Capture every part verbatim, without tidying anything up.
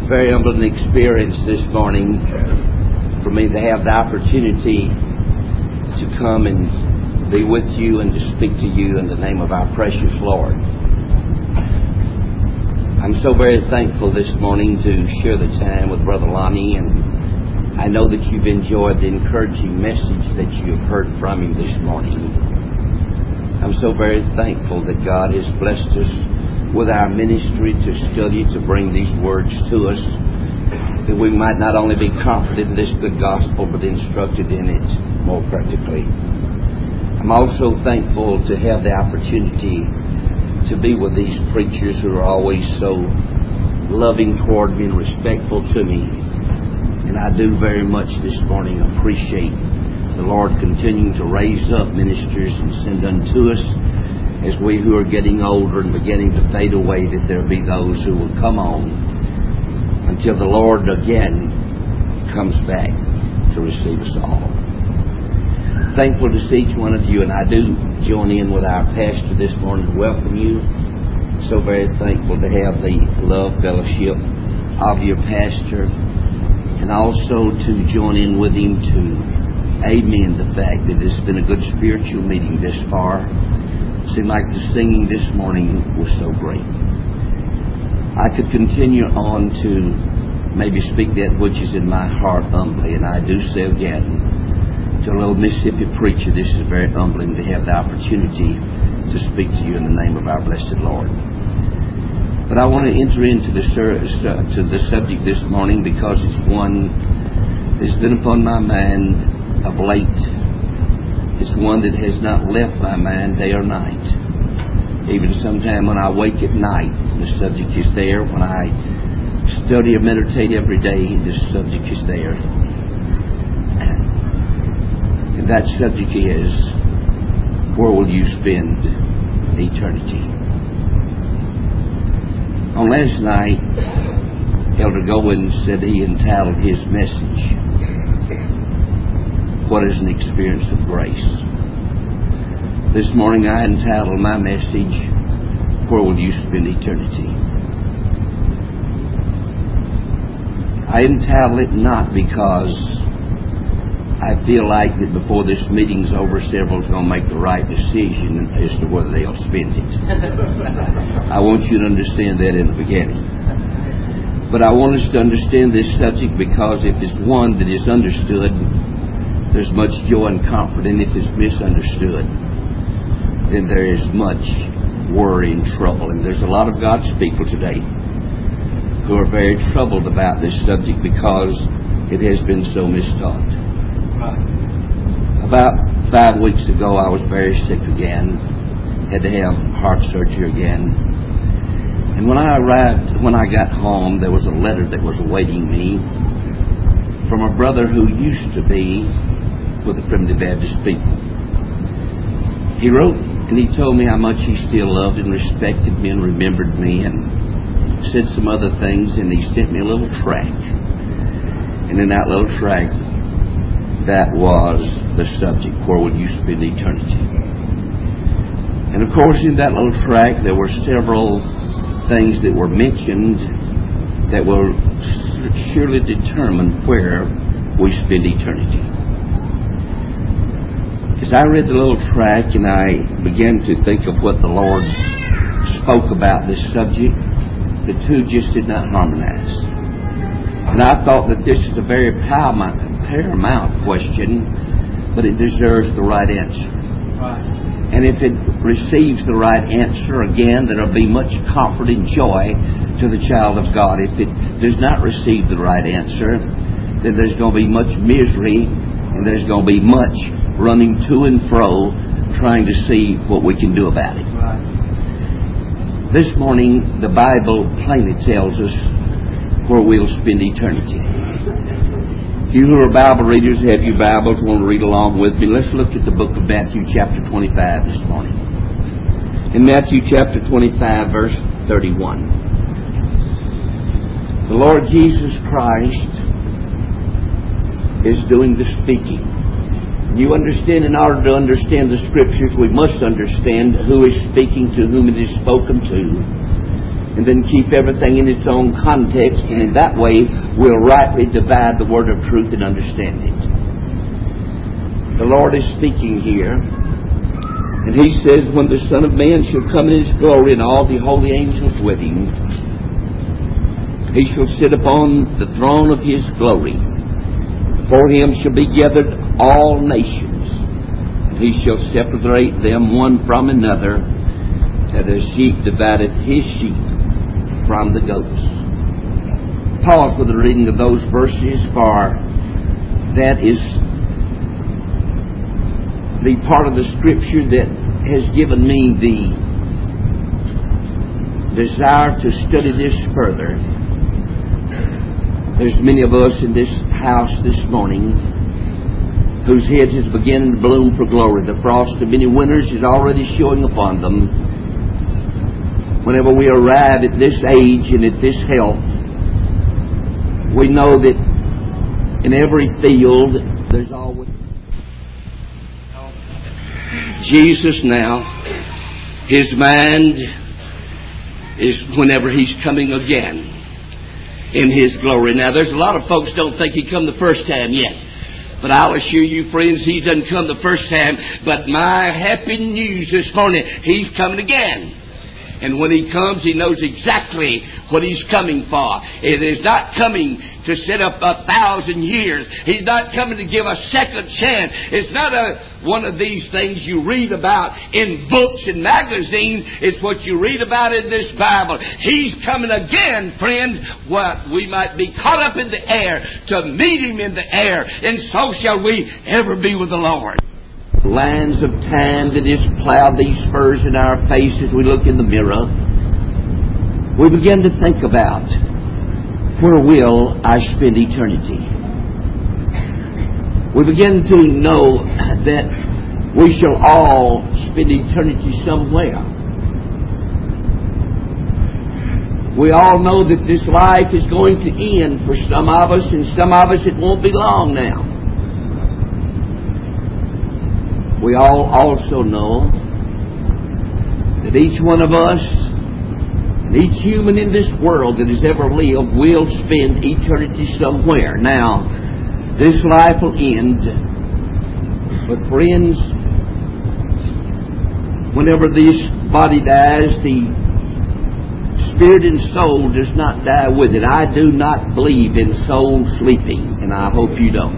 Very humbling experience this morning for me to have the opportunity to come and be with you and to speak to you in the name of our precious Lord. I'm so very thankful this morning to share the time with Brother Lonnie, and I know that you've enjoyed the encouraging message that you have heard from him this morning. I'm so very thankful that God has blessed us with our ministry to study, to bring these words to us, that we might not only be confident in this good gospel, but instructed in it more practically. I'm also thankful to have the opportunity to be with these preachers who are always so loving toward me and respectful to me. And I do very much this morning appreciate the Lord continuing to raise up ministers and send unto us as we who are getting older and beginning to fade away, that there be those who will come on until the Lord again comes back to receive us all. Thankful to see each one of you, and I do join in with our pastor this morning to welcome you. So very thankful to have the love fellowship of your pastor, and also to join in with him to aid me in the fact that it's been a good spiritual meeting this far. It seemed like the singing this morning was so great. I could continue on to maybe speak that which is in my heart humbly, and I do say again, to a little Mississippi preacher, this is very humbling to have the opportunity to speak to you in the name of our blessed Lord. But I want to enter into the, uh, to the subject this morning because it's one that's been upon my mind of late. It's one that has not left my mind day or night. Even sometime when I wake at night, the subject is there. When I study or meditate every day, this subject is there. And that subject is, where will you spend eternity? On last night, Elder Goins said he entitled his message, What is an Experience of Grace? This morning I entitled my message, Where will you spend eternity? I entitled it not because I feel like that before this meeting's over, several's going to make the right decision as to whether they'll spend it. I want you to understand that in the beginning. But I want us to understand this subject because if it's one that is understood, there's much joy and comfort. And if it's misunderstood, then there is much worry and trouble. And there's a lot of God's people today who are very troubled about this subject because it has been so mistaught. About five weeks ago, I was very sick again. Had to have heart surgery again. And when I arrived, when I got home, there was a letter that was awaiting me from a brother who used to be with the Primitive Baptist people. He wrote and he told me how much he still loved and respected me and remembered me, and said some other things, and he sent me a little tract. And in that little tract, that was the subject, where would you spend eternity? And of course, in that little tract, there were several things that were mentioned that will surely determine where we spend eternity. As I read the little tract and I began to think of what the Lord spoke about this subject, the two just did not harmonize. And I thought that this is a very paramount paramount question, but it deserves the right answer. Right. And if it receives the right answer, again, there will be much comfort and joy to the child of God. If it does not receive the right answer, then there's going to be much misery, and there's going to be much running to and fro trying to see what we can do about it. Right. This morning, the Bible plainly tells us where we'll spend eternity. You who are Bible readers, have your Bibles, want to read along with me, let's look at the book of Matthew chapter twenty-five this morning. In Matthew chapter twenty-five, verse thirty-one. The Lord Jesus Christ is doing the speaking. You understand, in order to understand the Scriptures, we must understand who is speaking, to whom it is spoken to. and then keep everything in its own context, and in that way we'll rightly divide the word of truth and understand it. The Lord is speaking here, and He says, when the Son of Man shall come in His glory and all the holy angels with Him, He shall sit upon the throne of His glory. Before Him shall be gathered all nations. He shall separate them one from another, that a sheep divideth his sheep from the goats. Pause with the reading of those verses, for that is the part of the Scripture that has given me the desire to study this further. There's many of us in this house this morning whose heads is beginning to bloom for glory. The frost of many winters is already showing upon them. Whenever we arrive at this age and at this health, we know that in every field there's always Jesus now. His mind is whenever He's coming again in His glory. Now, there's a lot of folks don't think He come the first time yet. But I'll assure you, friends, He doesn't come the first time. But my happy news this morning, He's coming again. And when He comes, He knows exactly what He's coming for. It is not coming to set up a thousand years. He's not coming to give a second chance. It's not a, one of these things you read about in books and magazines. It's what you read about in this Bible. He's coming again, friends. What we might be caught up in the air to meet Him in the air. And so shall we ever be with the Lord. Lines of time that has plowed these spurs in our face as we look in the mirror, we begin to think about, where will I spend eternity? We begin to know that we shall all spend eternity somewhere. We all know that this life is going to end for some of us, and some of us it won't be long now. We all also know that each one of us, and each human in this world that has ever lived, will spend eternity somewhere. Now, this life will end, but friends, whenever this body dies, the spirit and soul does not die with it. I do not believe in soul sleeping, and I hope you don't.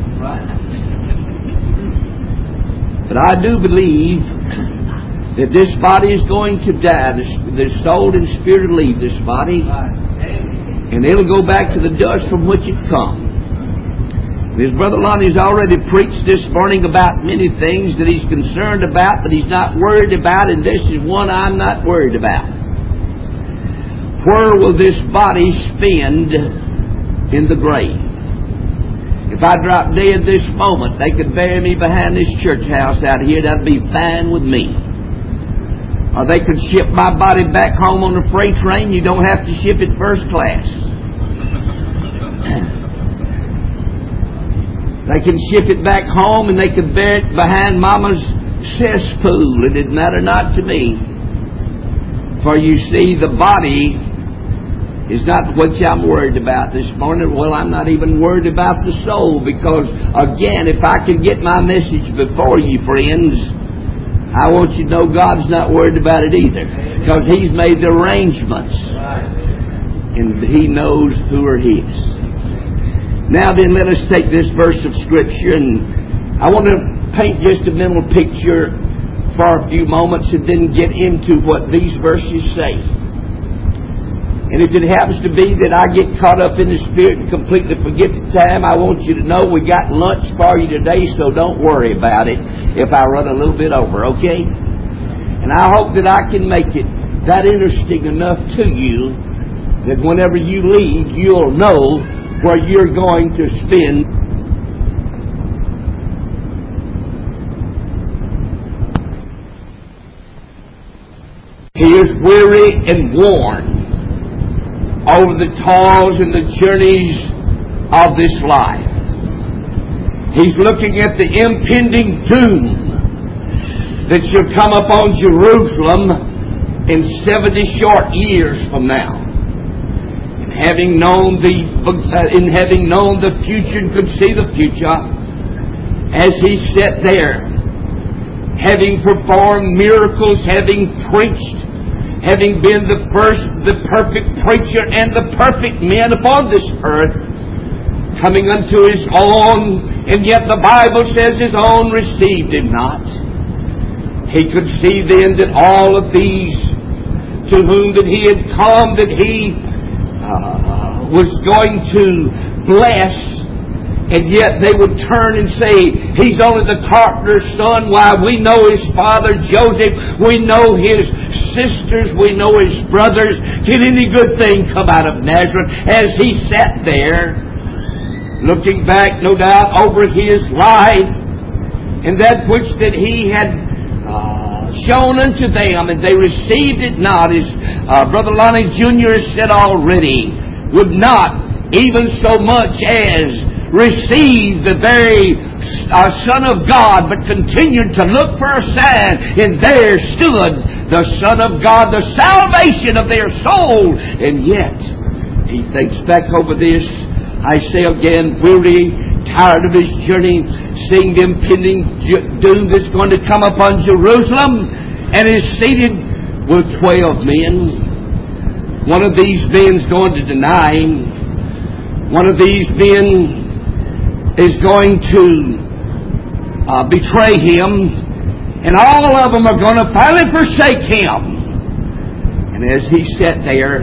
But I do believe that this body is going to die. The, the soul and spirit will leave this body, and it'll go back to the dust from which it come. His brother Lonnie's already preached this morning about many things that he's concerned about, but he's not worried about, and this is one I'm not worried about. Where will this body spend in the grave? If I drop dead this moment, they could bury me behind this church house out here. That'd be fine with me. Or they could ship my body back home on a freight train. You don't have to ship it first class. They can ship it back home and they could bury it behind Mama's cesspool. It'd matter not to me. For you see, the body is not what I'm worried about this morning. Well, I'm not even worried about the soul, because, again, if I can get my message before you, friends, I want you to know God's not worried about it either, because He's made the arrangements, and He knows who are His. Now then, let us take this verse of Scripture, and I want to paint just a mental picture for a few moments and then get into what these verses say. And if it happens to be that I get caught up in the Spirit and completely forget the time, I want you to know we got lunch for you today, so don't worry about it if I run a little bit over, okay? And I hope that I can make it that interesting enough to you that whenever you leave, you'll know where you're going to spend. He is weary and worn over the toils and the journeys of this life. He's looking at the impending doom that shall come upon Jerusalem in seventy short years from now. having known the uh, in having known the future and could see the future, as He sat there, having performed miracles, having preached, having been the first, the perfect preacher and the perfect man upon this earth, coming unto His own, and yet the Bible says His own received Him not. He could see then that all of these to whom that He had come, that He uh, was going to bless, and yet they would turn and say, He's only the carpenter's son. Why, we know his father Joseph, we know his sisters, we know his brothers. Did any good thing come out of Nazareth? As He sat there, looking back, no doubt, over His life, and that which that He had uh, shown unto them, and they received it not, as uh, Brother Lonnie Junior has said already, would not even so much as receive the very uh, Son of God, but continued to look for a sign, and there stood the Son of God, the salvation of their soul. And yet, he thinks back over this, I say again, weary, tired of his journey, seeing the impending doom that's going to come upon Jerusalem, and is seated with twelve men. One of these men's going to deny Him. One of these men is going to uh, betray Him, and all of them are going to finally forsake Him. And as He sat there,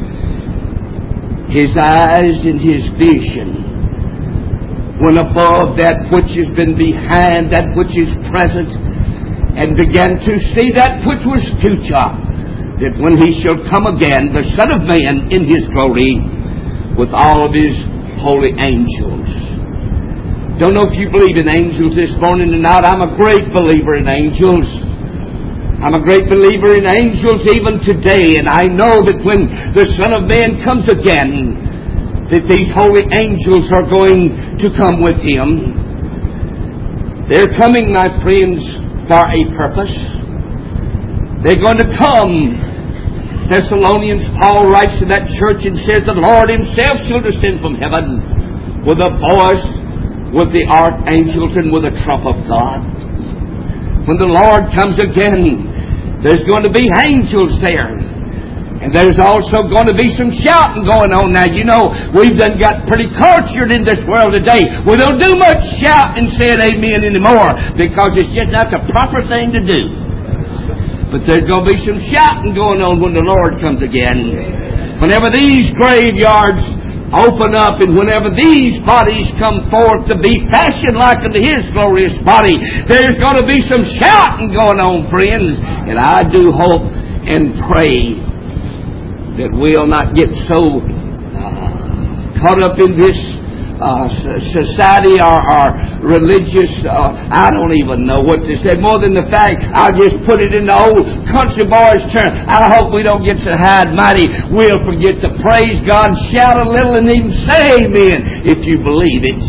His eyes and His vision went above that which has been behind, that which is present, and began to see that which was future, that when He shall come again, the Son of Man in His glory, with all of His holy angels. Don't know if you believe in angels this morning or not. I'm a great believer in angels. I'm a great believer in angels even today, and I know that when the Son of Man comes again, that these holy angels are going to come with Him. They're coming, my friends, for a purpose. They're going to come. Thessalonians, Paul writes to that church and says, the Lord Himself shall descend from heaven with a voice, with the archangels, and with a trump of God. When the Lord comes again, there's going to be angels there. And there's also going to be some shouting going on. Now, you know, we've done got pretty cultured in this world today. We don't do much shouting and saying amen anymore, because it's just not the proper thing to do. But there's going to be some shouting going on when the Lord comes again. Whenever these graveyards open up, and whenever these bodies come forth to be fashioned like unto His glorious body, there's going to be some shouting going on, friends. And I do hope and pray that we'll not get so uh, caught up in this uh, society or, or religious, uh, I don't even know what to say, more than the fact, I'll just put it in the old country boys' term. I hope we don't get so high and mighty we'll forget to praise God, shout a little, and even say amen if you believe it.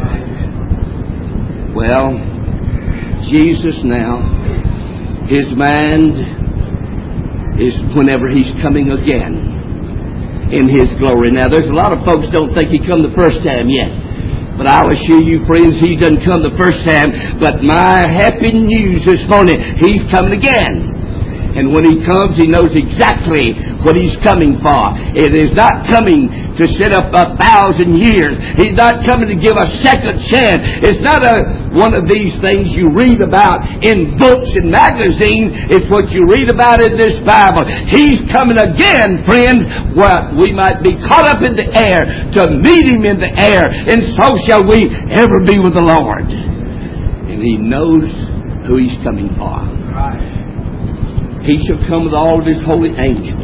Well, Jesus now, His mind is whenever He's coming again in His glory. Now, there's a lot of folks don't think He come the first time yet. But I'll assure you, friends, He doesn't come the first time. But my happy news this morning, He's coming again. And when He comes, He knows exactly what He's coming for. It is not coming to sit up a thousand years. He's not coming to give a second chance. It's not a, one of these things you read about in books and magazines. It's what you read about in this Bible. He's coming again, friends. Well, we might be caught up in the air to meet Him in the air. And so shall we ever be with the Lord. And He knows who He's coming for. Right. He shall come with all of His holy angels,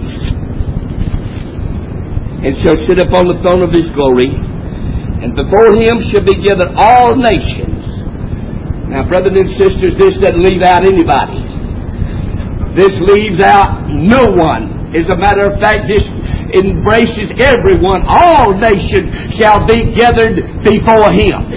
and shall sit upon the throne of His glory, and before Him shall be gathered all nations. Now, brothers and sisters, this doesn't leave out anybody. This leaves out no one. As a matter of fact, this embraces everyone. All nations shall be gathered before Him.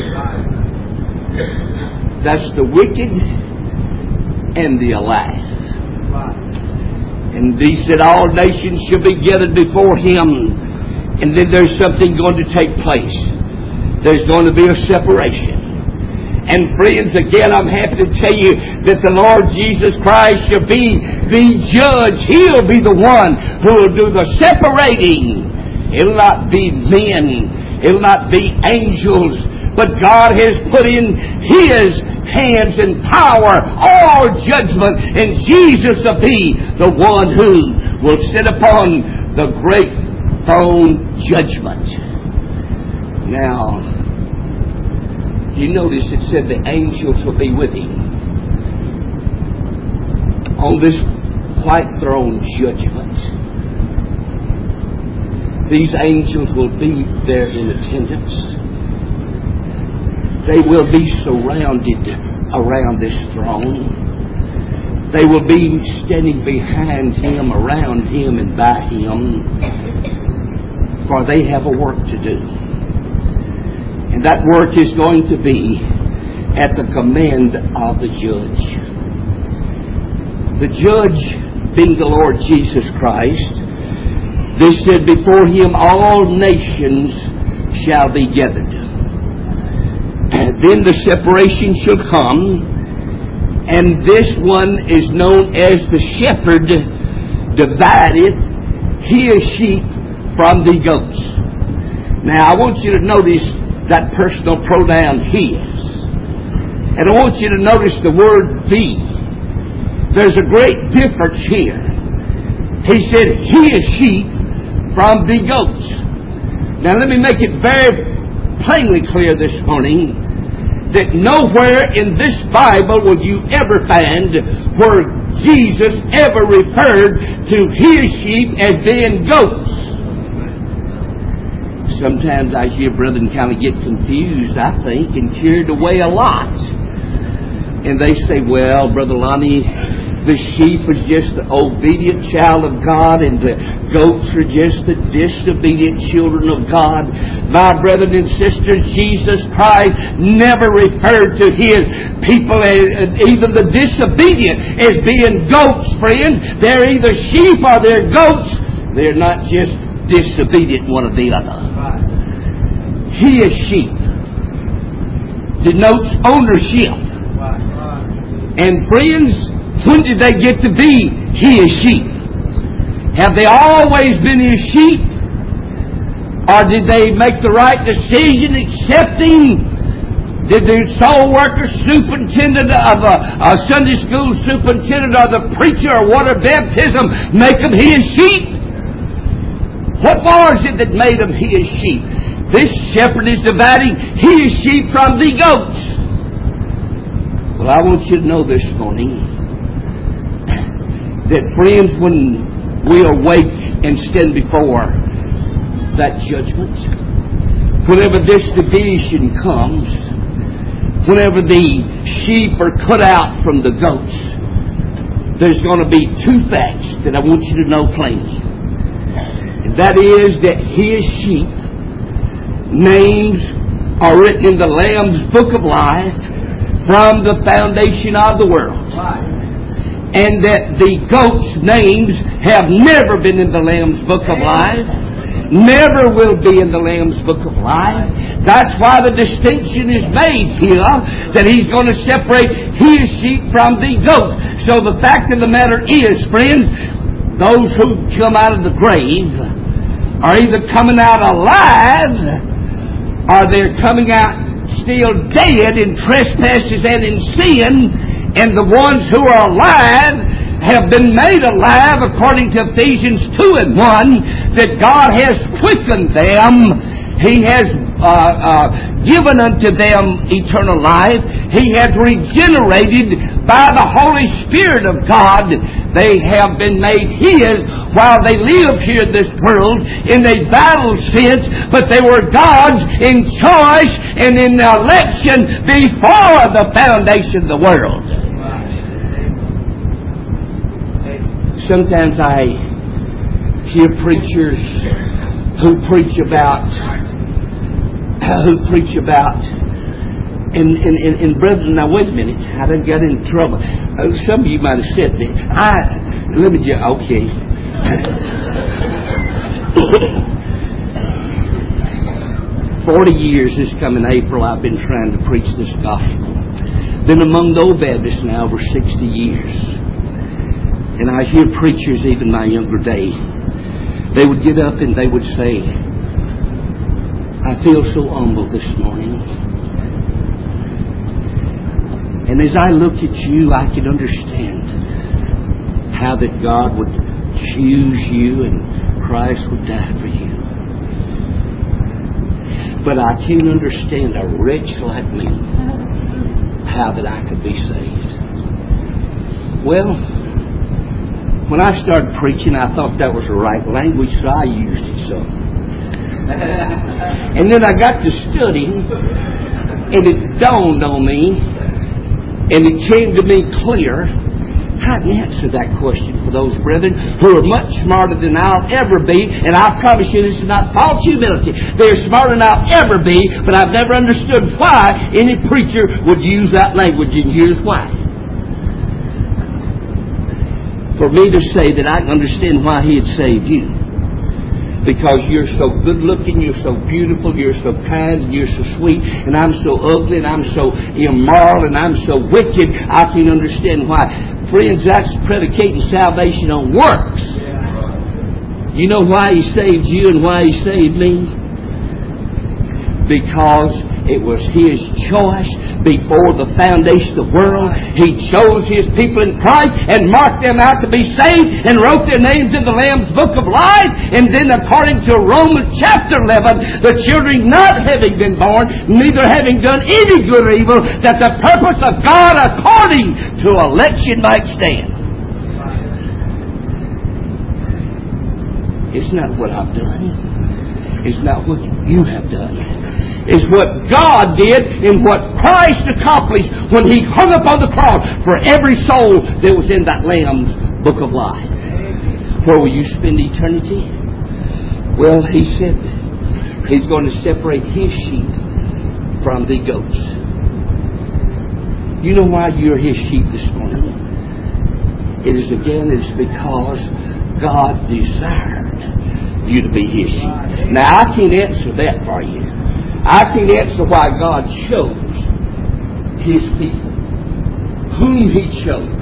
That's the wicked and the alive. And He said all nations shall be gathered before Him. And then there's something going to take place. There's going to be a separation. And friends, again, I'm happy to tell you that the Lord Jesus Christ shall be the judge. He'll be the one who will do the separating. It'll not be men. It'll not be angels. But God has put in His hands and power all judgment. And Jesus will be the one who will sit upon the great throne judgment. Now, you notice it said the angels will be with Him on this white throne judgment. These angels will be there in attendance. They will be surrounded around this throne. They will be standing behind Him, around Him, and by Him, for they have a work to do. And that work is going to be at the command of the judge. The judge being the Lord Jesus Christ. This said, before Him all nations shall be gathered. Then the separation shall come, and this one is known as the shepherd divideth his sheep from the goats. Now I want you to notice that personal pronoun his. And I want you to notice the word the. There's a great difference here. He said his sheep from the goats. Now let me make it very plainly clear this morning that nowhere in this Bible will you ever find where Jesus ever referred to his sheep as being goats. Sometimes I hear brethren kind of get confused, I think, and carried away a lot. And they say, well, Brother Lonnie, the sheep is just the obedient child of God, and the goats are just the disobedient children of God. My brethren and sisters, Jesus Christ never referred to His people, even the disobedient, as being goats, friend. They're either sheep or they're goats. They're not just disobedient one or the other. He is sheep. Denotes ownership. And friends, when did they get to be His sheep? Have they always been His sheep? Or did they make the right decision accepting? Did the soul worker, superintendent of a, a Sunday school superintendent, or the preacher or water baptism make them His sheep? What was it that made them His sheep? This shepherd is dividing his sheep from the goats. Well, I want you to know this morning that, friends, when we awake and stand before that judgment, whenever this division comes, whenever the sheep are cut out from the goats, there's going to be two facts that I want you to know plainly. And that is that his sheep names are written in the Lamb's Book of Life from the foundation of the world. And that the goats' names have never been in the Lamb's Book of Life, never will be in the Lamb's Book of Life. That's why the distinction is made here, that He's going to separate His sheep from the goats. So the fact of the matter is, friends, those who come out of the grave are either coming out alive, or they're coming out still dead in trespasses and in sin. And the ones who are alive have been made alive, according to Ephesians two and one, that God has quickened them. He has uh, uh, given unto them eternal life. He has regenerated by the Holy Spirit of God. They have been made His while they live here in this world in a vital sense, but they were God's in choice and in election before the foundation of the world. Sometimes I hear preachers who preach about who preach about and, and, and, and brethren, now wait a minute, I done got in trouble. Uh, some of you might have said that. I let me just okay. Forty years this coming April I've been trying to preach this gospel. Been among the old Baptists now over sixty years. And I hear preachers even my younger days. They would get up and they would say, I feel so humble this morning. And as I looked at you, I could understand how that God would choose you and Christ would die for you. But I can't understand a wretch like me, how that I could be saved. Well, when I started preaching, I thought that was the right language, so I used it some. And then I got to studying, and it dawned on me, and it came to me clear. I can answer that question for those brethren who are much smarter than I'll ever be, and I promise you this is not false humility. They're smarter than I'll ever be, but I've never understood why any preacher would use that language, and here's why. For me to say that I can understand why He had saved you. Because you're so good looking, you're so beautiful, you're so kind, and you're so sweet, and I'm so ugly, and I'm so immoral, and I'm so wicked, I can understand why. Friends, that's predicating salvation on works. You know why He saved you and why He saved me? Because it was His choice before the foundation of the world. He chose His people in Christ and marked them out to be saved and wrote their names in the Lamb's Book of Life. And then according to Romans chapter eleven, the children not having been born, neither having done any good or evil, that the purpose of God according to election might stand. It's not what I've done. It's not what you have done. Is what God did and what Christ accomplished when He hung upon the cross for every soul that was in that Lamb's Book of Life. Where will you spend eternity? Well, He said He's going to separate His sheep from the goats. You know why you're His sheep this morning? It is again, it is because God desired you to be His sheep. Now, I can't answer that for you. I can't answer why God chose His people, whom He chose.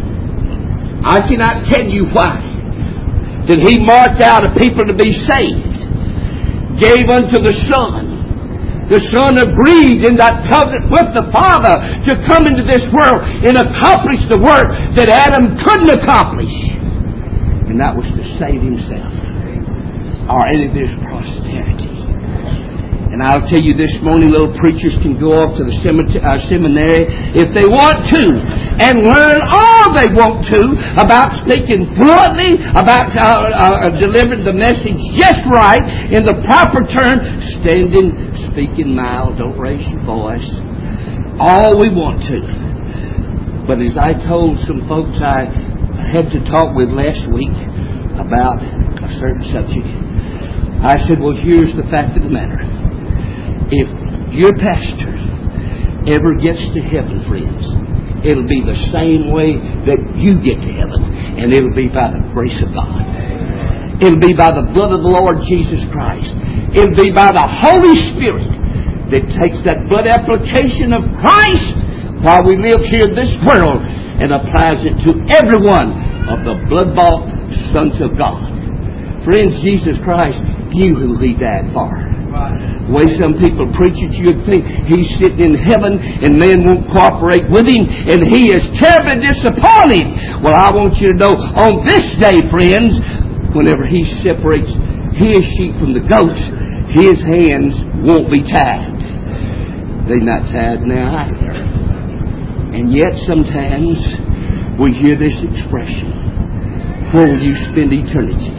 I cannot tell you why that He marked out a people to be saved, gave unto the Son. The Son agreed in that covenant with the Father to come into this world and accomplish the work that Adam couldn't accomplish. And that was to save himself or any of his posterity. And I'll tell you this morning, little preachers can go off to the seminary if they want to and learn all they want to about speaking fluently, about uh, uh, delivering the message just right in the proper term, standing, speaking mild, don't raise your voice. All we want to. But as I told some folks I had to talk with last week about a certain subject, I said, well, here's the fact of the matter. If your pastor ever gets to heaven, friends, it'll be the same way that you get to heaven. And it'll be by the grace of God. It'll be by the blood of the Lord Jesus Christ. It'll be by the Holy Spirit that takes that blood application of Christ while we live here in this world and applies it to every one of the blood-bought sons of God. Friends, Jesus Christ knew who He died for. The way some people preach it, you'd think He's sitting in heaven and men won't cooperate with Him and He is terribly disappointed. Well, I want you to know on this day, friends, whenever He separates His sheep from the goats, His hands won't be tied. They're not tied now either. And yet sometimes we hear this expression, where will you spend eternity?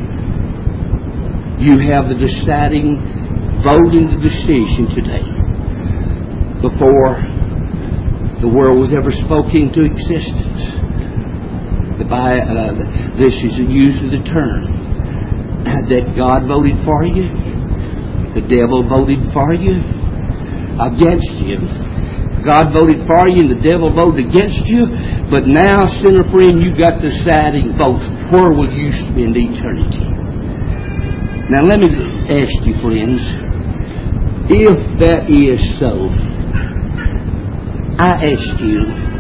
You have the deciding vote in the decision today before the world was ever spoken into existence. The, uh, this is the use of the term that God voted for you, the devil voted for you, against you. God voted for you and the devil voted against you, but now, sinner friend, you got the deciding vote. Where will you spend eternity? Now let me ask you, friends, if that is so, I ask you,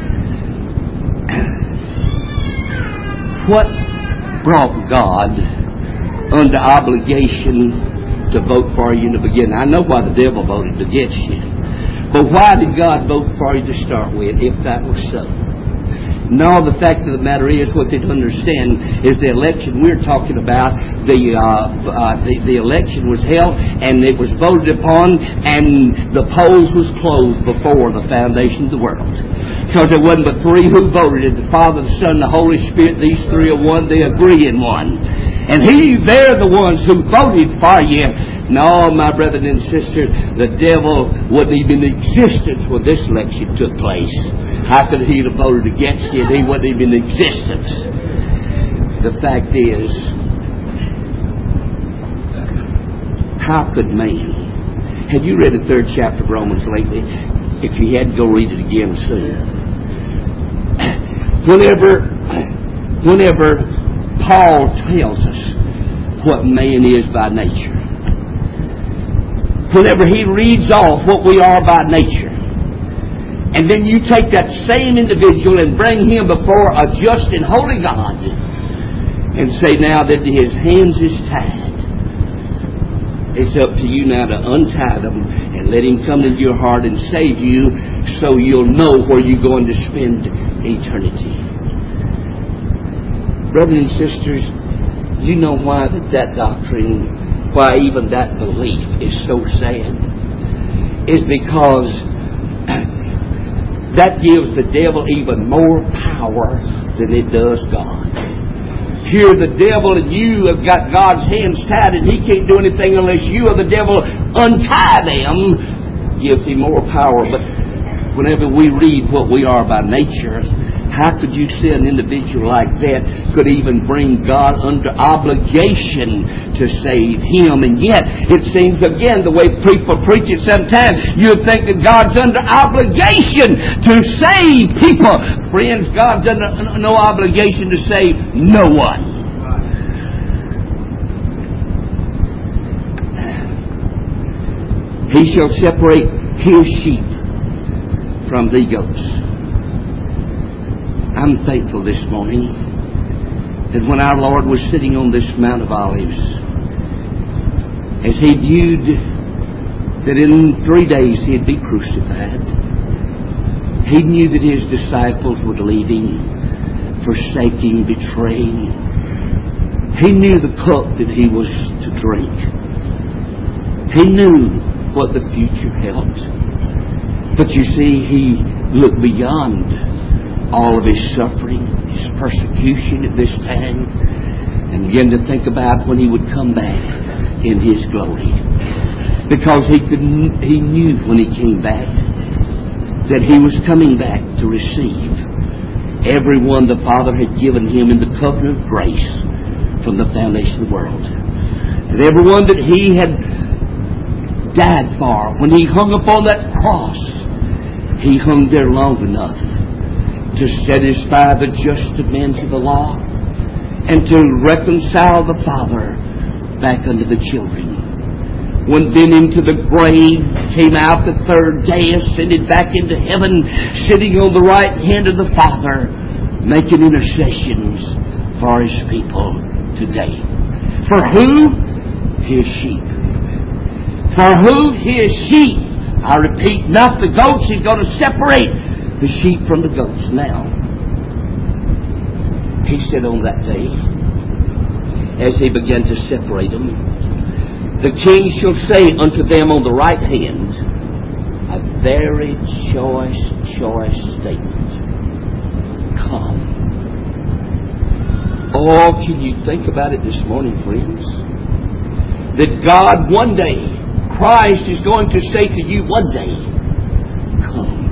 what brought God under obligation to vote for you in the beginning? I know why the devil voted against you. But why did God vote for you to start with, if that was so? No, the fact of the matter is, what they don't understand is the election we're talking about, the, uh, uh, the the election was held, and it was voted upon, and the polls was closed before the foundation of the world. Because there wasn't but three who voted. The Father, the Son, and the Holy Spirit. These three are one. They agree in one. And he, they're the ones who voted for you. No, my brothers and sisters, the devil wasn't even in existence when this election took place. How could he have voted against you? He wasn't even in existence. The fact is, how could man? Have you read the third chapter of Romans lately? If you hadn't, go read it again soon. Whenever, whenever Paul tells us what man is by nature, whenever he reads off what we are by nature, and then you take that same individual and bring him before a just and holy God and say now that his hands is tied, it's up to you now to untie them and let him come into your heart and save you, so you'll know where you're going to spend eternity. Brothers and sisters, you know why that, that doctrine, why even that belief is so sad? Is because that gives the devil even more power than it does God. Here the devil and you have got God's hands tied, and he can't do anything unless you or the devil untie them. Gives him more power. But whenever we read what we are by nature, how could you see an individual like that could even bring God under obligation to save him? And yet, it seems again, the way people preach it sometimes, you would think that God's under obligation to save people. Friends, God's under no obligation to save no one. He shall separate his sheep from the goats. I'm thankful this morning that when our Lord was sitting on this Mount of Olives, as He viewed that in three days He'd be crucified, He knew that His disciples would leave Him, forsaking, betraying. He knew the cup that He was to drink. He knew what the future held. But you see, He looked beyond all of His suffering, His persecution at this time, and began to think about when He would come back in His glory. Because He could, He knew when He came back that He was coming back to receive everyone the Father had given Him in the covenant of grace from the foundation of the world. And everyone that He had died for, when He hung upon that cross, He hung there long enough to satisfy the just demands of the law and to reconcile the Father back unto the children. Went then into the grave, came out the third day, ascended back into heaven, sitting on the right hand of the Father, making intercessions for His people today. For who? His sheep. For who? His sheep. I repeat, not the goats. He's going to separate the sheep from the goats. Now, He said on that day, as He began to separate them, the King shall say unto them on the right hand, a very choice, choice statement. Come. Oh, can you think about it this morning, friends? That God one day, Christ is going to say to you one day, come.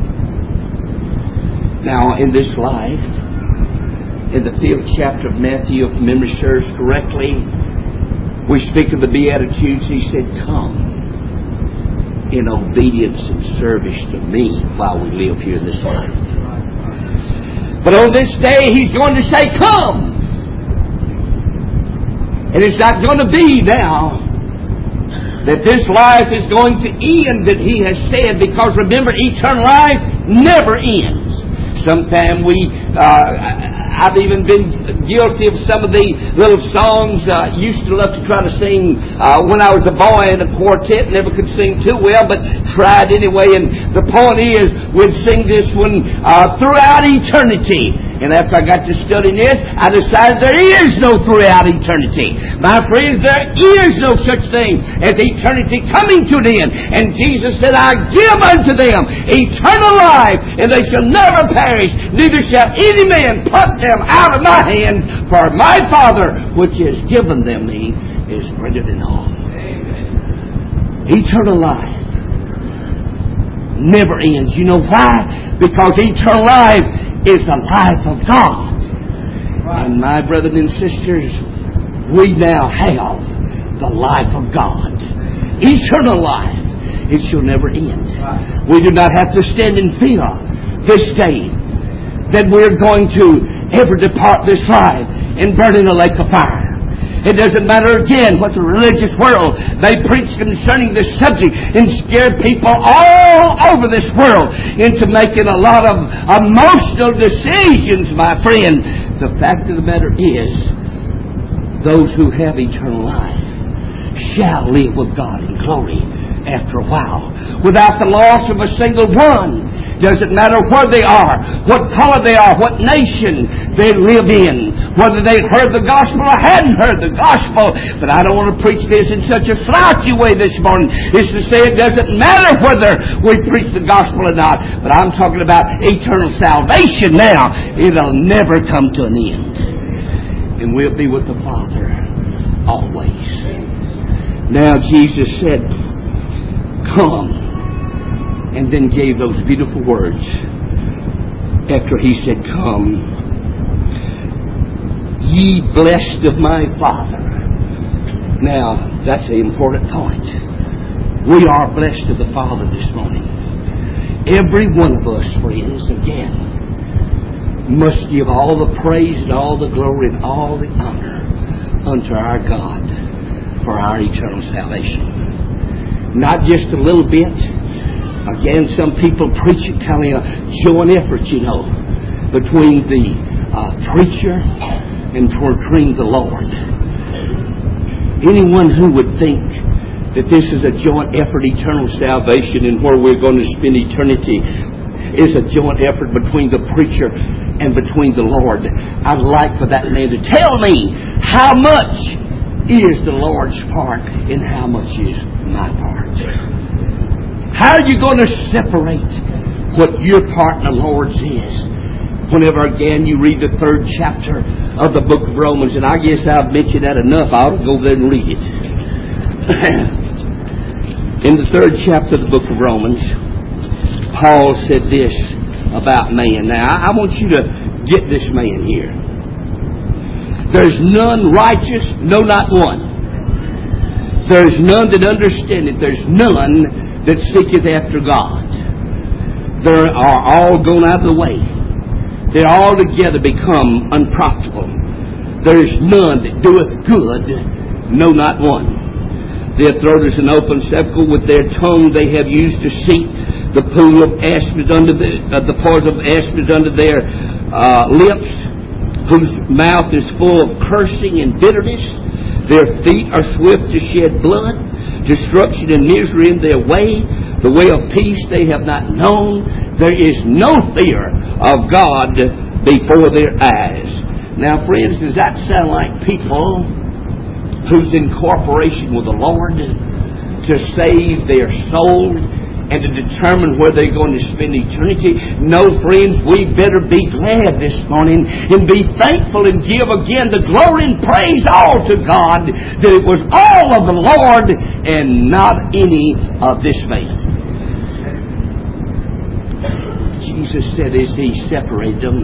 Now, in this life, in the fifth chapter of Matthew, if memory serves correctly, we speak of the Beatitudes. He said, come in obedience and service to me while we live here in this life. But on this day, He's going to say, come. And it's not going to be now that this life is going to end, that He has said, because remember, eternal life never ends. Sometime we, uh, I've even been guilty of some of the little songs I uh, used to love to try to sing uh, when I was a boy in a quartet. Never could sing too well, but tried anyway. And the point is, we'd sing this one uh, throughout eternity. And after I got to studying this, I decided there is no throughout eternity. My friends, there is no such thing as eternity coming to an end. And Jesus said, I give unto them eternal life, and they shall never perish, neither shall any man pluck them out of my hand, for my Father which has given them me is greater than all. Amen. Eternal life never ends. You know why? Because eternal life is the life of God. Right. And my brothers and sisters, we now have the life of God. Eternal life. It shall never end. Right. We do not have to stand in fear this day that we're going to ever depart this life and burn in a lake of fire. It doesn't matter again what the religious world they preach concerning this subject and scare people all over this world into making a lot of emotional decisions, my friend. The fact of the matter is, those who have eternal life shall live with God in glory after a while, without the loss of a single one. Doesn't matter where they are, what color they are, what nation they live in, whether they heard the gospel or hadn't heard the gospel. But I don't want to preach this in such a slouchy way this morning. It's to say it doesn't matter whether we preach the gospel or not. But I'm talking about eternal salvation now. It'll never come to an end. And we'll be with the Father always. Now Jesus said, come. And then gave those beautiful words after He said, come, ye blessed of my Father. Now, that's the important point. We are blessed of the Father this morning. Every one of us, friends, again, must give all the praise and all the glory and all the honor unto our God for our eternal salvation. Not just a little bit. Again, some people preach it telling a joint effort, you know, between the uh, preacher and between the Lord. Anyone who would think that this is a joint effort, eternal salvation, and where we're going to spend eternity is a joint effort between the preacher and between the Lord, I'd like for that man to tell me how much is the Lord's part and how much is my part. How are you going to separate what your part in the Lord's is? Whenever again you read the third chapter of the book of Romans, and I guess I've mentioned that enough, I ought to go there and read it. In the third chapter of the book of Romans, Paul said this about man. Now, I want you to get this man here. There's none righteous, no, not one. There's none that understandeth. There's none that seeketh after God. They are all gone out of the way. They all together become unprofitable. There is none that doeth good, no, not one. Their throat is an open sepulchre. With their tongue they have used deceit. The pool of asp is under the, uh, the pores of asp is under their uh, lips, whose mouth is full of cursing and bitterness. Their feet are swift to shed blood. Destruction and misery in their way. The way of peace they have not known. There is no fear of God before their eyes. Now, friends, does that sound like people who's in cooperation with the Lord to save their soul and to determine where they're going to spend eternity? No, friends, we better be glad this morning and be thankful and give again the glory and praise all to God that it was all of the Lord and not any of this man. Jesus said as He separated them,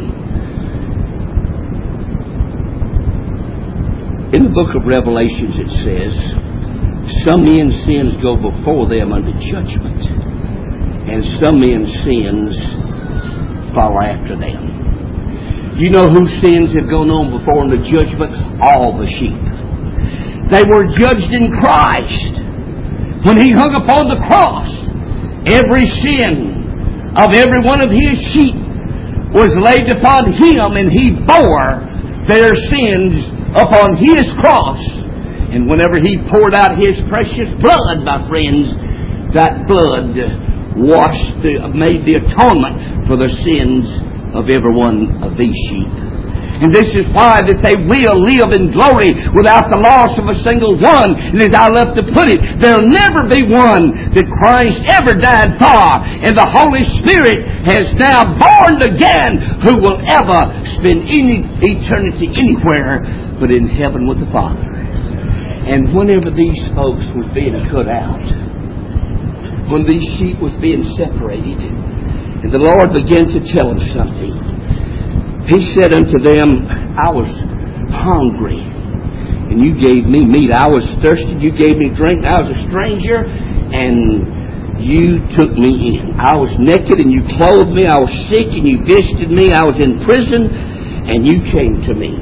in the book of Revelations it says, some men's sins go before them unto judgment, and some men's sins follow after them. You know whose sins have gone on before in the judgment? All the sheep. They were judged in Christ. when He hung upon the cross, every sin of every one of His sheep was laid upon Him, and He bore their sins upon His cross. And whenever He poured out His precious blood, my friends, that blood washed, the, made the atonement for the sins of every one of these sheep. And this is why that they will live in glory without the loss of a single one. And as I love to put it, there'll never be one that Christ ever died for. And the Holy Spirit has now born again, who will ever spend any eternity anywhere but in heaven with the Father. And whenever these folks was being cut out, when these sheep was being separated, and the Lord began to tell them something, He said unto them, I was hungry, and you gave me meat. I was thirsty, you gave me drink. I was a stranger, and you took me in. I was naked, and you clothed me. I was sick, and you visited me. I was in prison, and you came to me.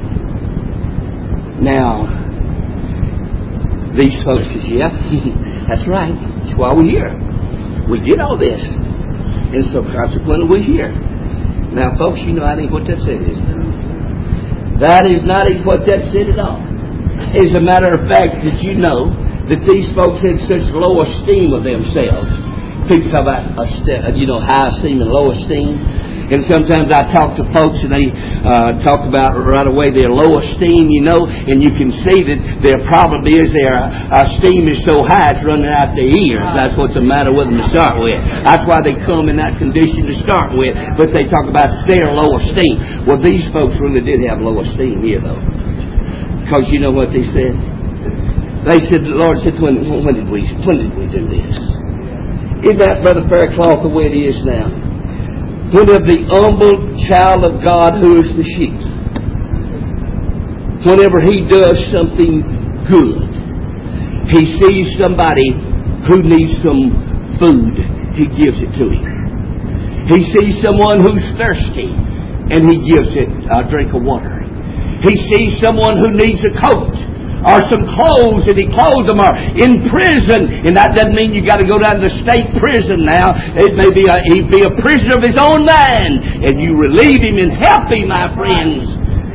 Now, these folks says, yeah, that's right. That's why we're here. We did all this. And so consequently we're here. Now, folks, you know that ain't what that said is. That is not what that said at all. As a matter of fact, did you know that these folks had such low esteem of themselves? People talk about, you know, high esteem and low esteem. And sometimes I talk to folks and they uh, talk about right away their low esteem, you know, and you can see that their problem is their uh, esteem is so high it's running out their ears. That's what's the matter with them to start with. That's why they come in that condition to start with. But they talk about their low esteem. Well, these folks really did have low esteem here, though. Because you know what they said? They said, the Lord said, when, when did we when did we do this? Isn't that, Brother Faircloth, the way it is now? Whenever the humble child of God who is the sheep, whenever he does something good, he sees somebody who needs some food, he gives it to him. He sees someone who's thirsty, and he gives it a drink of water. He sees someone who needs a coat or some clothes, and he clothes them, or in prison. And that doesn't mean you got to go down to the state prison now. It may be a, he'd be a prisoner of his own mind, and you relieve him and help him, my friends.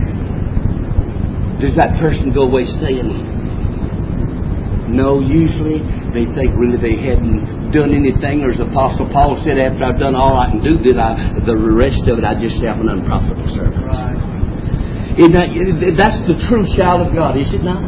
Does that person go away saying, no? Usually they think really they hadn't done anything, or as Apostle Paul said, after I've done all I can do, then I, the rest of it I just have an unprofitable servant. Right. Isn't that, that's the true child of God, is it not?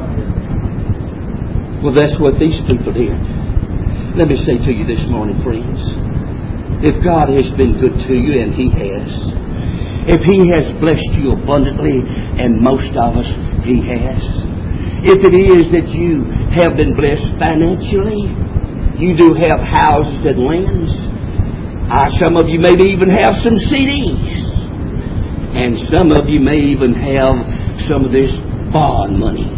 Well, that's what these people did. Let me say to you this morning, friends, if God has been good to you, and He has, if He has blessed you abundantly, and most of us He has, if it is that you have been blessed financially, you do have houses and lands, uh, some of you maybe even have some C Ds. And some of you may even have some of this bond money.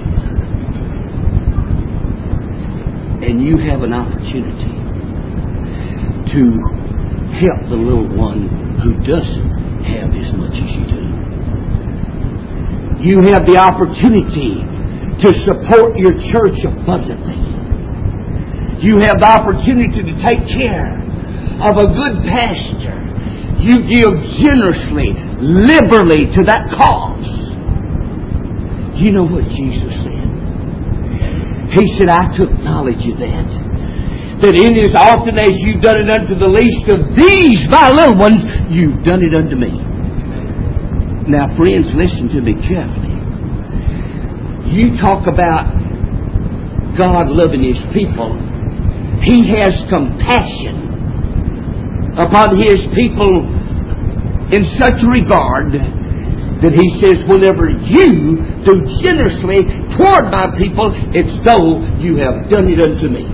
And you have an opportunity to help the little one who doesn't have as much as you do. You have the opportunity to support your church abundantly. You have the opportunity to take care of a good pastor. You give generously, liberally to that cause. You know what Jesus said? He said, I took knowledge of that. That in as often as you've done it unto the least of these, my little ones, you've done it unto me. Now, friends, listen to me carefully. You talk about God loving His people. He has compassion upon His people in such regard that He says, whenever you do generously toward my people, it's though you have done it unto me.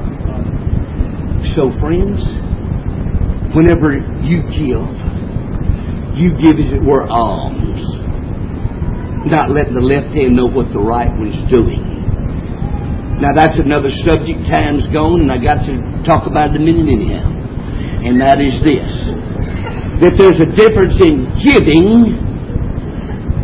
So, friends, whenever you give, you give as it were alms, not letting the left hand know what the right one's doing. Now, that's another subject. Time's gone, and I got to talk about it in a minute anyhow. And that is this, that there's a difference in giving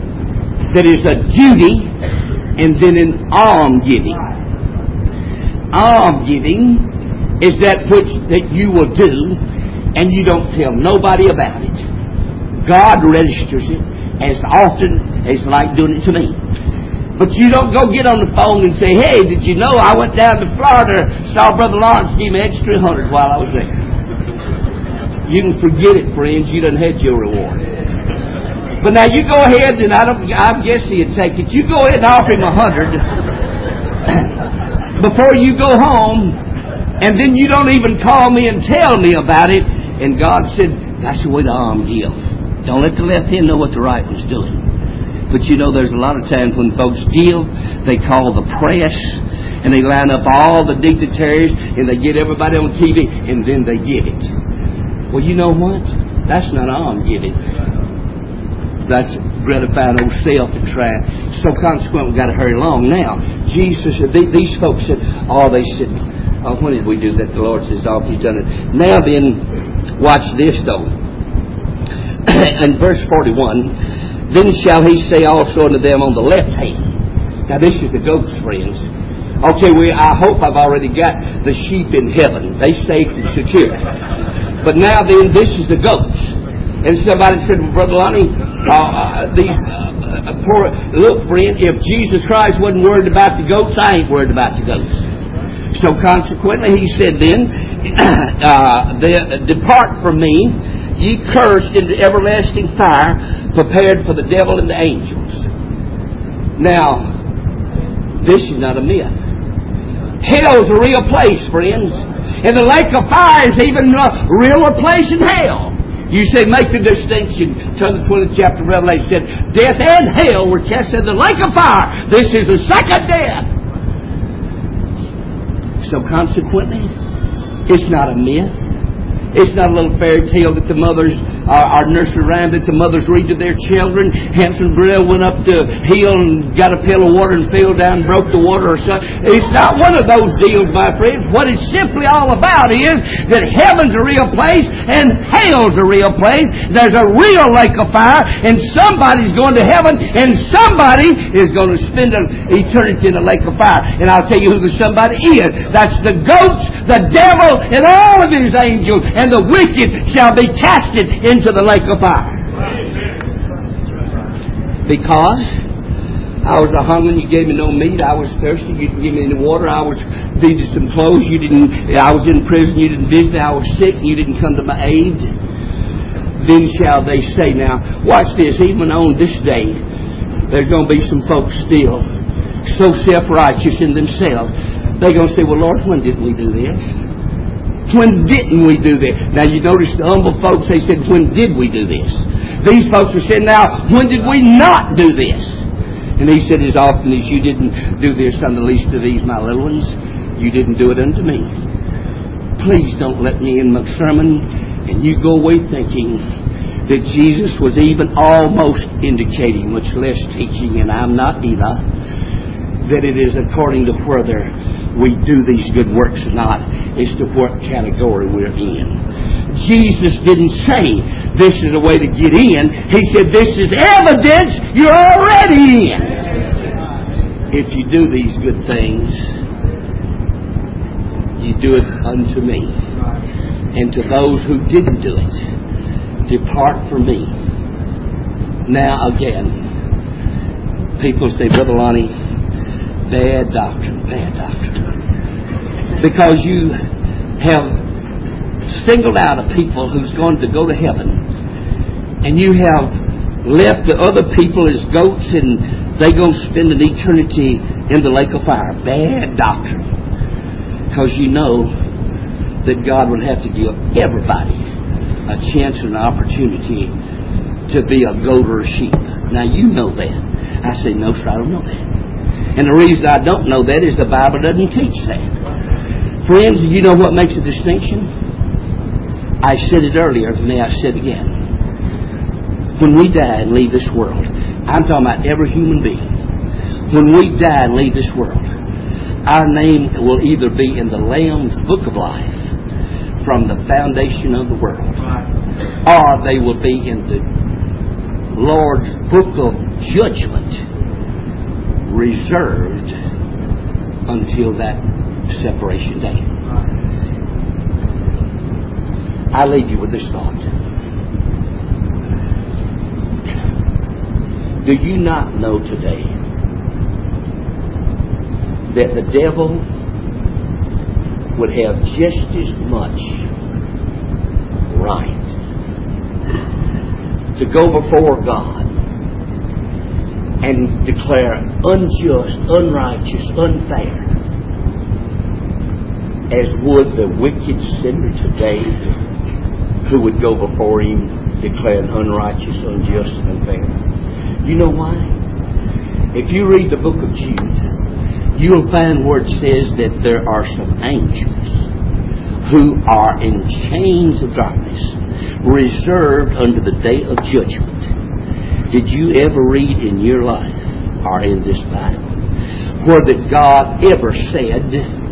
that is a duty, and then in alms giving. Alms giving is that which that you will do, and you don't tell nobody about it. God registers it as often as like doing it to me. But you don't go get on the phone and say, hey, did you know I went down to Florida, saw Brother Lawrence give me extra hundred while I was there. You can forget it, friends. You done had your reward. But now you go ahead, and I don't. I guess he'd take it. You go ahead and offer him a hundred before you go home, and then you don't even call me and tell me about it. And God said, that's the way to alms give. Don't let the left hand know what the right one's doing. But you know, there's a lot of times when folks give, they call the press, and they line up all the dignitaries, and they get everybody on T V, and then they give it. Well, you know what? That's not alms giving. That's gratifying old self and trying. So consequently, we've got to hurry along now. Jesus, these folks said, oh, they said, oh, when did we do that? The Lord says, oh, He's done it. Now then, watch this though. In verse forty-one, then shall He say also unto them on the left hand. Now this is the goats, friends. Okay, we, I hope I've already got the sheep in heaven. They safe and secure. But now then, this is the goats. And somebody said, well, Brother Lonnie, uh, uh, these uh, uh, poor, look, friend, if Jesus Christ wasn't worried about the goats, I ain't worried about the goats. So consequently, He said then, uh, the, depart from me, ye cursed, into everlasting fire, prepared for the devil and the angels. Now, this is not a myth. Hell's a real place, friends. And the lake of fire is even a realer place in hell. You say, make the distinction. Turn to the twentieth chapter of Revelation. Said, death and hell were cast in the lake of fire. This is the second death. So consequently, it's not a myth. It's not a little fairy tale that the mothers, uh, our nursery rhyme that the mothers read to their children. Hampton Brill went up the hill and got a pail of water and fell down and broke the water or something. It's not one of those deals, my friends. What it's simply all about is that heaven's a real place and hell's a real place. There's a real lake of fire, and somebody's going to heaven, and somebody is going to spend an eternity in the lake of fire. And I'll tell you who the somebody is. That's the goats, the devil, and all of his angels. And the wicked shall be casted into the lake of fire. Because I was a hungry, you gave me no meat. I was thirsty, you didn't give me any water. I was needed some clothes, you didn't. I was in prison, you didn't visit me. I was sick, you didn't come to my aid. Then shall they say, now watch this, even on this day, there's going to be some folks still so self-righteous in themselves. They're going to say, well, Lord, when did we do this? When didn't we do this? Now you notice the humble folks, they said, when did we do this? These folks are saying, now, when did we not do this? And He said, as often as you didn't do this unto the least of these, my little ones, you didn't do it unto me. Please don't let me in my sermon and you go away thinking that Jesus was even almost indicating, much less teaching, and I'm not either, that it is according to whether we do these good works or not as to what category we're in. Jesus didn't say this is a way to get in. He said this is evidence you're already in. If you do these good things, you do it unto me. And to those who didn't do it, depart from me. Now again, people say, Brother Lonnie, bad doctrine, bad doctrine. Because you have singled out a people who's going to go to heaven, and you have left the other people as goats, and they're going to spend an eternity in the lake of fire. Bad doctrine. Because you know that God would have to give everybody a chance and an opportunity to be a goat or a sheep. Now you know that. I say, no, sir, I don't know that. And the reason I don't know that is the Bible doesn't teach that. Friends, you know what makes a distinction? I said it earlier, may I say it again. When we die and leave this world, I'm talking about every human being. When we die and leave this world, our name will either be in the Lamb's Book of Life from the foundation of the world, or they will be in the Lord's Book of Judgment, reserved until that separation day. I leave you with this thought. Do you not know today that the devil would have just as much right to go before God and declare unjust, unrighteous, unfair as would the wicked sinner today who would go before Him declaring unrighteous, unjust, and unfair? You know why? If you read the book of Jude, you'll find where it says that there are some angels who are in chains of darkness, reserved unto the day of judgment. Did you ever read in your life, or in this Bible, where that God ever said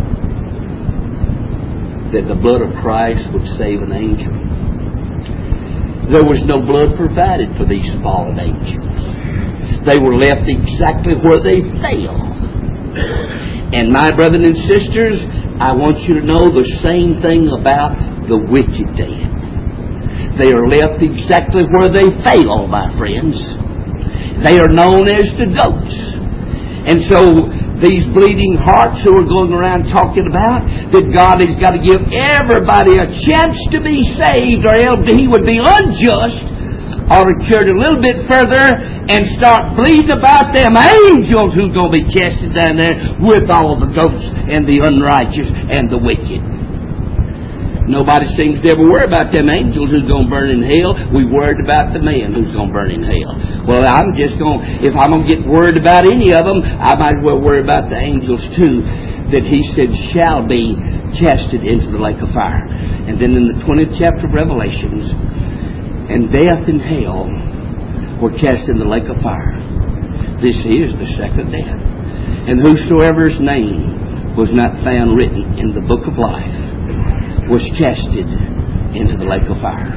that the blood of Christ would save an angel? There was no blood provided for these fallen angels. They were left exactly where they fell. And my brothers and sisters, I want you to know the same thing about the wicked dead. They are left exactly where they fell, my friends. They are known as the goats. And so these bleeding hearts who are going around talking about that God has got to give everybody a chance to be saved, or else He would be unjust, ought to carry it a little bit further and start bleeding about them angels who's going to be casted down there with all the goats and the unrighteous and the wicked. Nobody seems to ever worry about them angels who's going to burn in hell. We worried about the man who's going to burn in hell. Well, I'm just going, if I'm going to get worried about any of them, I might as well worry about the angels too, that He said shall be casted into the lake of fire. And then in the twentieth chapter of Revelations, and death and hell were cast in the lake of fire. This is the second death. And whosoever's name was not found written in the book of life was casted into the lake of fire.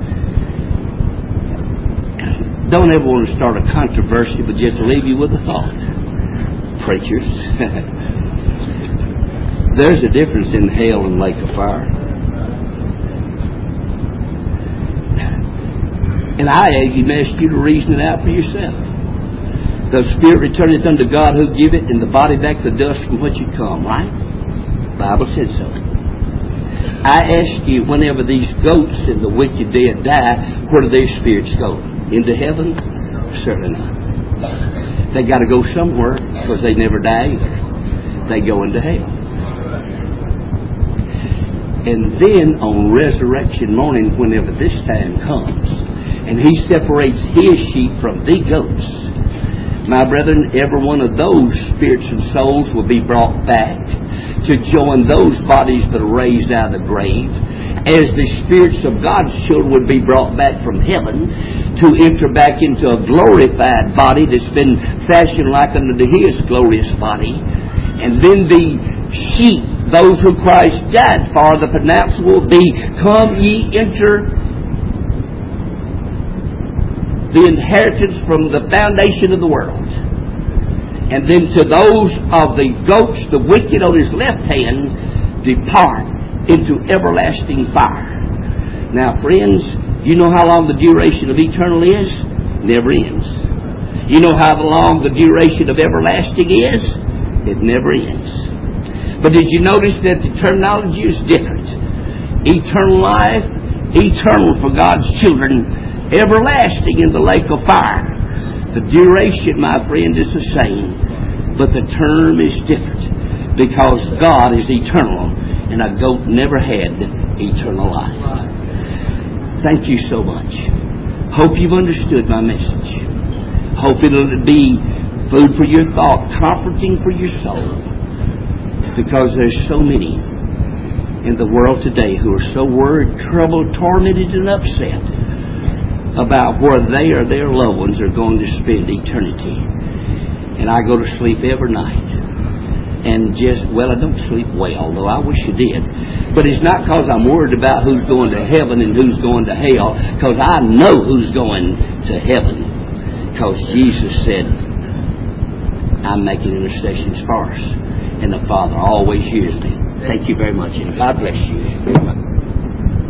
Don't ever want to start a controversy, but just leave you with a thought. Preachers. There's a difference in hell and lake of fire. And I even ask you to reason it out for yourself. The spirit returneth unto God who give it, and the body back to dust from which it come, right? The Bible said so. I ask you, whenever these goats and the wicked dead die, where do their spirits go? Into heaven? Certainly not. They got to go somewhere, because they never die either. They go into hell. And then on resurrection morning, whenever this time comes, and He separates His sheep from the goats, my brethren, every one of those spirits and souls will be brought back to join those bodies that are raised out of the grave, as the spirits of God's children would be brought back from heaven to enter back into a glorified body that's been fashioned like unto His glorious body. And then the sheep, those who Christ died for, the pronouncement will be, come ye enter the inheritance from the foundation of the world. And then to those of the goats, the wicked on His left hand, depart into everlasting fire. Now, friends, you know how long the duration of eternal is? Never ends. You know how long the duration of everlasting is? It never ends. But did you notice that the terminology is different? Eternal life, eternal for God's children, everlasting in the lake of fire. The duration, my friend, is the same, but the term is different, because God is eternal, and a goat never had eternal life. Thank you so much. Hope you've understood my message. Hope it'll be food for your thought, comforting for your soul, because there's so many in the world today who are so worried, troubled, tormented, and upset about where they or their loved ones are going to spend eternity. And I go to sleep every night. And just, well, I don't sleep well, though I wish I did. But it's not because I'm worried about who's going to heaven and who's going to hell, because I know who's going to heaven. Because Jesus said, I'm making intercessions for us. and the Father always hears me. Thank you very much, and God bless you.